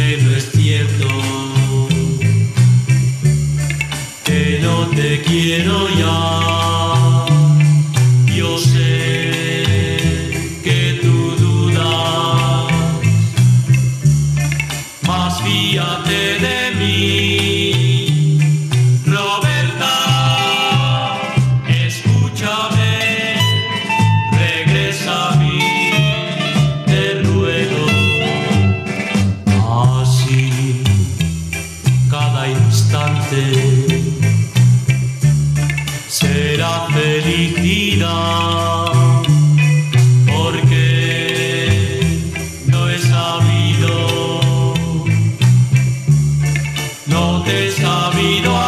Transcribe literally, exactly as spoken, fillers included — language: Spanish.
que no es cierto, que no te quiero ya. Yo sé que tú dudas, mas fíjate de mí, Roberta, escúchame, regresa a mí, te ruego. Así, cada instante será felicidad, porque no he sabido, no te he sabido